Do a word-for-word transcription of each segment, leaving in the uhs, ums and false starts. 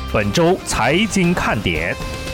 本周财经看点。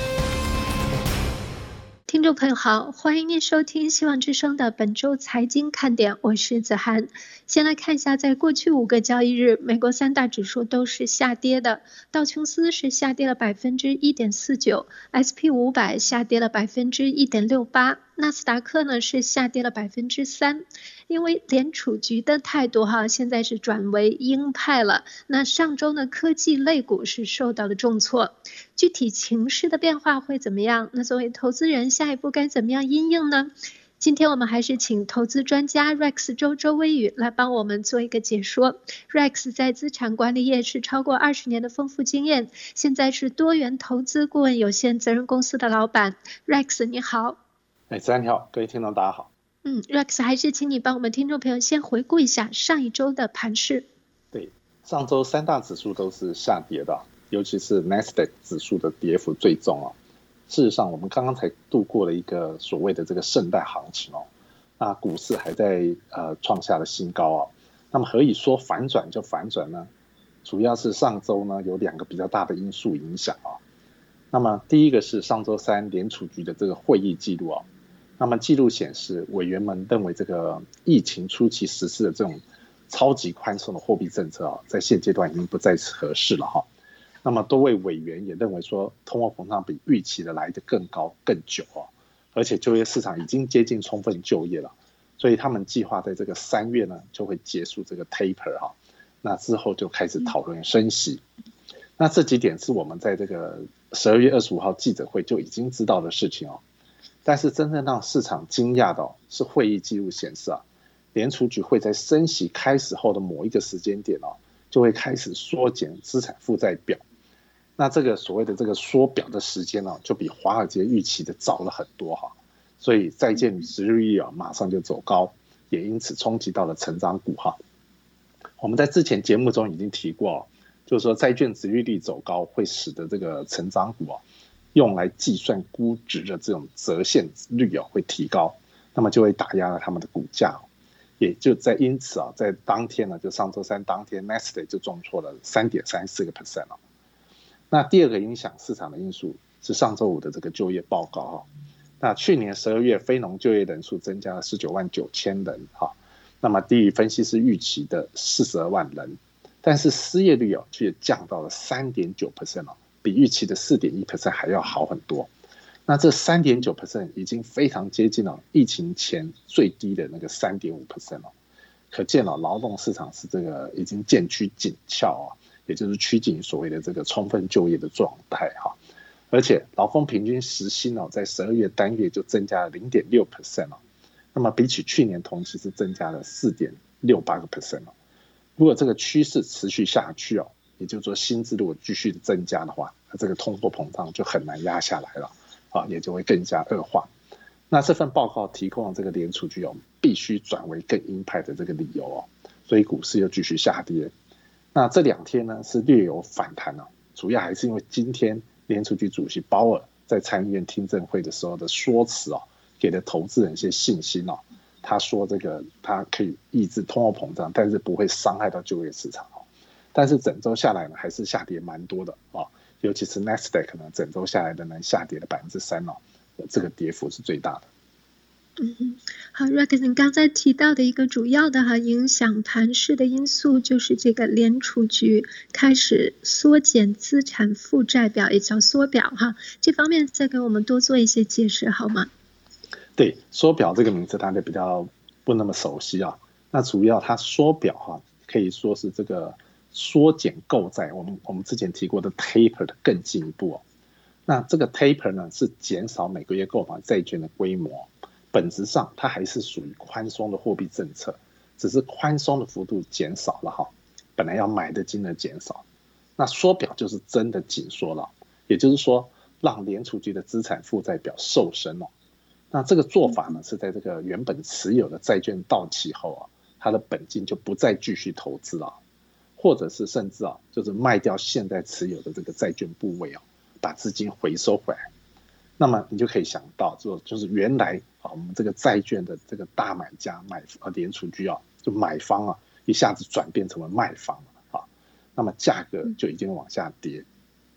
听众朋友好，欢迎您收听希望之声的本周财经看点，我是子涵。先来看一下，在过去五个交易日，美国三大指数都是下跌的，道琼斯是下跌了 百分之一点四九， S P 五百 下跌了 百分之一点六八， 纳斯达克呢是下跌了 百分之三。 因为联储局的态度哈，现在是转为鹰派了，那上周呢科技类股是受到了重挫，具体情势的变化会怎么样？那作为投资人下一步该怎么样因应呢？今天我们还是请投资专家 Rex 周周微宇来帮我们做一个解说。 Rex 在资产管理业是超过二十年的丰富经验，现在是多元投资顾问有限责任公司的老板。 Rex 你好。 哎，子涵你好，各位听众大家好。 嗯 Rex 还是请你帮我们听众朋友先回顾一下上一周的盘势。 对，上周三大指数都是下跌的，尤其是 Nasdaq 指数的跌幅最重哦。事实上我们刚刚才度过了一个所谓的这个圣诞行情哦，那股市还在呃创下了新高哦。那么何以说反转就反转呢？主要是上周呢有两个比较大的因素影响哦。那么第一个是上周三联储局的这个会议记录哦。那么记录显示，委员们认为这个疫情初期实施的这种超级宽松的货币政策啊，在现阶段已经不再合适了哈。那么多位委员也认为说，通货膨胀比预期的来得更高更久啊，而且就业市场已经接近充分就业了，所以他们计划在这个三月呢就会结束这个 taper 哈，那之后就开始讨论升息。那这几点是我们在这个十二月二十五号记者会就已经知道的事情哦。但是真正让市场惊讶的、哦、是会议记录显示啊，联储局会在升息开始后的某一个时间点哦，就会开始缩减资产负债表。那这个所谓的这个缩表的时间呢，就比华尔街预期的早了很多哈，所以债券殖利率啊马上就走高，也因此冲击到了成长股哈。我们在之前节目中已经提过、哦，就是说债券殖利率走高会使得这个成长股啊。用来计算估值的这种折现率、哦、会提高，那么就会打压了他们的股价、哦、也就在因此啊，在当天呢，就上周三当天 Nasdaq 就重挫了 百分之三点三四、哦、那第二个影响市场的因素是上周五的这个就业报告、哦、那去年十二月非农就业人数增加了十九万九千人、哦、那么低于分析师预期的四十二万人，但是失业率、哦、却降到了 百分之三点九、哦，比预期的 百分之四点一 还要好很多。那这 百分之三点九 已经非常接近了疫情前最低的那个 百分之三点五 了。可见了劳动市场是这个已经渐趋紧俏啊，也就是趋近于所谓的这个充分就业的状态哈。而且劳工平均时薪哦，在十二月单月就增加了 零点六 了，那么比起去年同期是增加了 四点六八 了。如果这个趋势持续下去哦，也就是说薪资如果继续增加的话，那这个通货膨胀就很难压下来了啊，也就会更加恶化。那这份报告提供了这个联储局哦必须转为更鹰派的这个理由哦，所以股市又继续下跌。那这两天呢是略有反弹哦，主要还是因为今天联储局主席鲍尔在参议院听证会的时候的说辞哦，给了投资人一些信心哦。他说这个他可以抑制通货膨胀，但是不会伤害到就业市场哦。但是整周下来呢，还是下跌蛮多的啊、哦，尤其是 Nasdaq 呢，整周下来的呢下跌了 百分之三 哦，这个跌幅是最大的。 嗯，好 ，Rex， 你刚才提到的一个主要的哈影响盘势的因素，就是这个联储局开始缩减资产负债表，也叫缩表哈。这方面再给我们多做一些解释好吗？ 对，缩表这个名字大家比较不那么熟悉啊。那主要它缩表哈，可以说是这个。缩减购债，我们我们之前提过的 taper 的更进一步哦。那这个 taper 呢是减少每个月购买债券的规模，本质上它还是属于宽松的货币政策，只是宽松的幅度减少了哈，本来要买的金额减少。那缩表就是真的紧缩了，也就是说让联储局的资产负债表瘦身哦。那这个做法呢是在这个原本持有的债券到期后啊，它的本金就不再继续投资了。或者是甚至啊，就是卖掉现在持有的这个债券部位啊，把资金回收回来。那么你就可以想到，就就是原来啊，我们这个债券的这个大买家买啊联储局啊，就买方啊，一下子转变成为卖方了啊，那么价格就已经往下跌啊。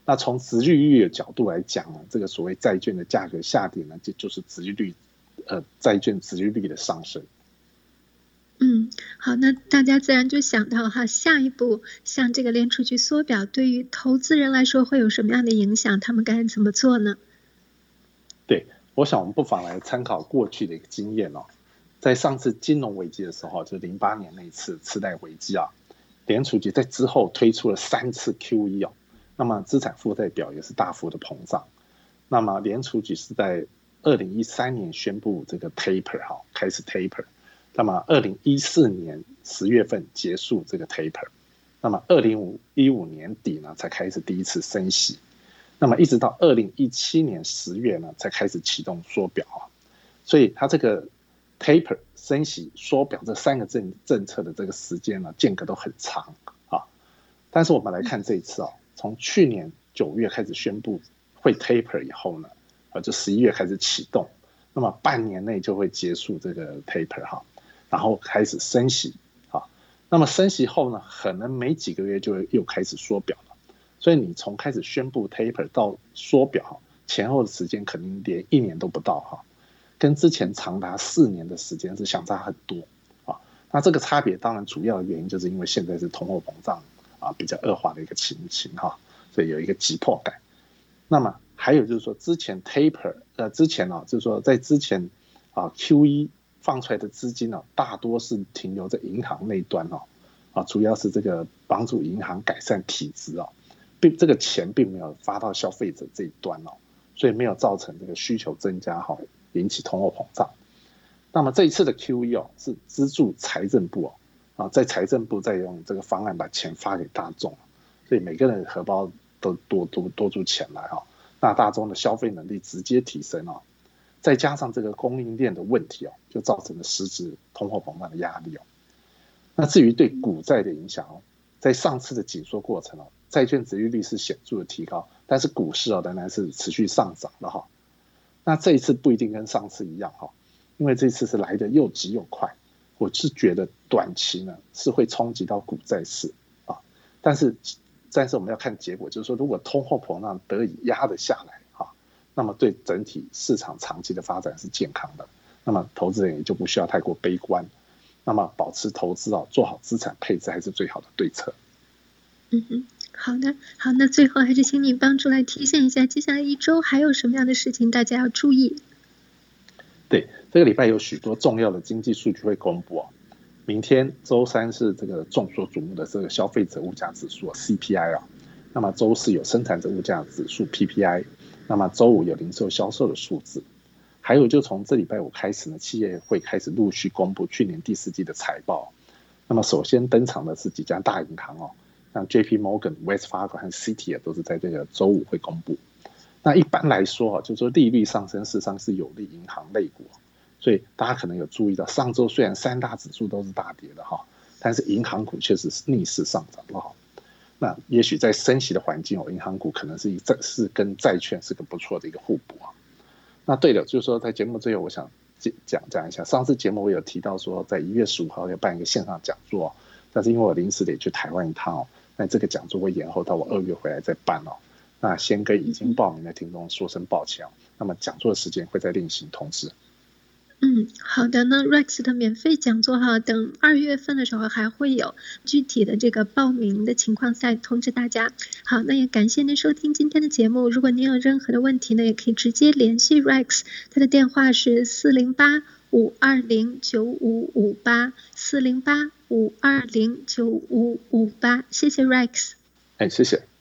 那从殖利率的角度来讲呢，这个所谓债券的价格下跌呢，这就是殖利率呃债券殖利率的上升。 嗯，好，那大家自然就想到哈，下一步像这个联储局缩表，对于投资人来说会有什么样的影响？他们该怎么做呢？ 对，我想我们不妨来参考过去的一个经验哦。在上次金融危机的时候，就零八年那一次次贷危机啊，联储局在之后推出了三次 Q E 哦，那么资产负债表也是大幅的膨胀。那么联储局是在二零一三年宣布这个 taper 哈，开始 taper。那么二零一四年十月份结束这个 taper， 那么二零一五年底呢才开始第一次升息，那么一直到二零一七年十月呢才开始启动缩表啊，所以它这个 taper 升息缩表这三个政政策的这个时间呢间隔都很长啊。但是我们来看这一次啊，从去年九月开始宣布会 taper 以后呢，啊就十一月开始启动，那么半年内就会结束这个 taper 哈，然后开始升息啊。那么升息后呢，可能没几个月就会又开始缩表了，所以你从开始宣布 taper 到缩表前后的时间肯定连一年都不到哈。跟之前长达四年的时间是相差很多啊。那这个差别当然主要的原因就是因为现在是通货膨胀啊比较恶化的一个情形哈，所以有一个急迫感。那么还有就是说之前 taper 呃之前啊，就是说在之前啊 Q E 放出来的资金呢、啊，大多是停留在银行那端哦，啊主要是这个帮助银行改善体质哦，并这个钱并没有发到消费者这一端哦，所以没有造成这个需求增加哈。引起通货膨胀。那么这一次的 Q E 哦，是资助财政部哦，啊，在财政部再用这个方案把钱发给大众，所以每个人的荷包都多多多出钱来哦，那大众的消费能力直接提升哦，再加上这个供应链的问题哦，就造成了实质通货膨胀的压力哦。那至于对股债的影响哦，在上次的紧缩过程哦，债券殖利率是显著的提高，但是股市哦仍然是持续上涨的哈。那这一次不一定跟上次一样哈，因为这次是来得又急又快，我是觉得短期呢是会冲击到股债市啊，但是但是我们要看结果，就是说如果通货膨胀得以压得下来啊，那么对整体市场长期的发展是健康的，那么投资人也就不需要太过悲观，那么保持投资啊，做好资产配置还是最好的对策。 嗯哼。好的，好，那最后还是请你帮助来提醒一下，接下来一周还有什么样的事情大家要注意？ 对，这个礼拜有许多重要的经济数据会公布哦。明天周三是这个众所瞩目的这个消费者物价指数 C P I 啊，那么周四有生产者物价指数 P P I， 那么周五有零售销售的数字，还有就从这礼拜五开始呢，企业会开始陆续公布去年第四季的财报。那么首先登场的是几家大银行哦。像 J P Morgan、Wells Fargo 和 Citi 也都是在这个周五会公布。那一般来说，就是说利率上升事实上是有利银行类股，所以大家可能有注意到，上周虽然三大指数都是大跌的哈，但是银行股确实是逆势上涨了哈。那也许在升息的环境哦，银行股可能是是跟债券是个不错的一个互补啊。那对了，就是说在节目最后，我想讲讲一下，上次节目我有提到说，在一月十五号要办一个线上讲座，但是因为我临时得去台湾一趟哦。那这个讲座会延后到我二月回来再办哦。那先跟已经报名的听众说声抱歉哦。那么讲座的时间会再另行通知。 嗯，好的呢 ，Rex 的免费讲座哈，等二月份的时候还会有具体的这个报名的情况再通知大家。好，那也感谢您收听今天的节目。如果您有任何的问题呢，也可以直接联系 Rex， 他的电话是四零八五二零九五五八四零八五二零九五五八，谢谢 Rex。 哎，谢谢。